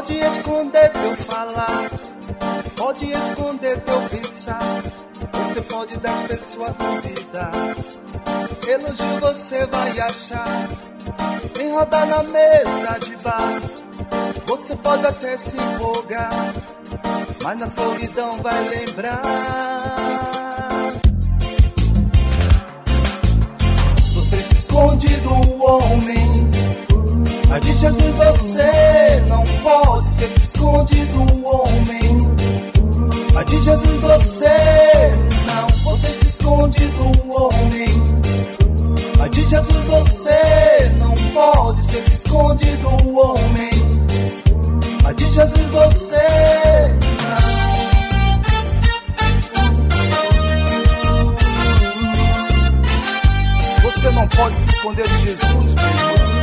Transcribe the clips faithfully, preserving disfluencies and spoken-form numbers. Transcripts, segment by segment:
Pode esconder teu falar, pode esconder teu pensar. Você pode das pessoas duvidar, elogio você vai achar. Vem rodar na mesa de bar, você pode até se empolgar, mas na solidão vai lembrar. Você se esconde do homem, mas de Jesus você não pode. Você se esconde do homem, mas de Jesus você não. Você se esconde do homem, mas de Jesus você não pode. Você se esconde do homem, mas de Jesus você não. Você não pode se esconder de Jesus, meu irmão.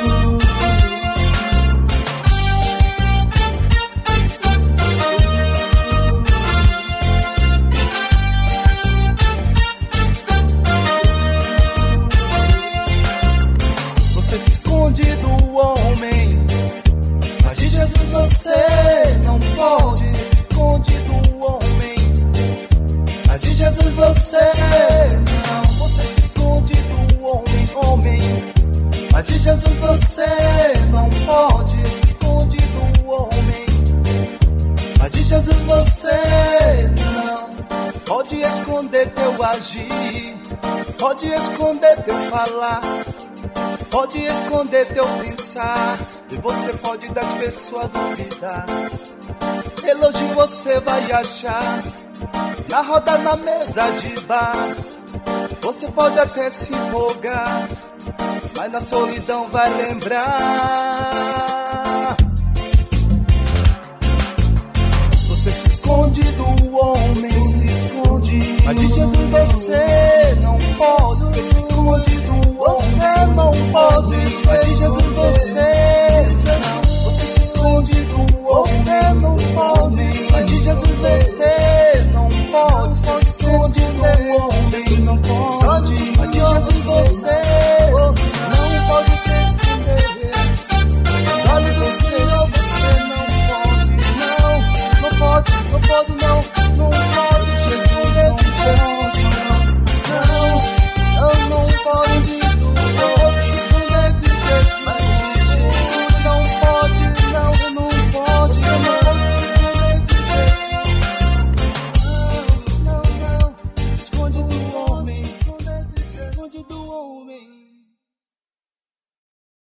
Você se esconde do homem, mas de Jesus você não pode. Você se esconde do homem, mas de Jesus você não. Você se esconde do homem, homem, mas de Jesus você não pode. Você se esconde do homem, mas de Jesus você não. Pode esconder teu agir, pode esconder teu falar, pode esconder teu pensar, e você pode das pessoas duvidar. Elogio você vai achar, na roda na mesa de bar, você pode até se empolgar, mas na solidão vai lembrar. Você se esconde do homem, você se esconde, mas de Jesus você não pode. Você se esconde do homem, você não pode. Mas de Jesus você não. Você se esconde do homem, você não pode. Mas de Jesus você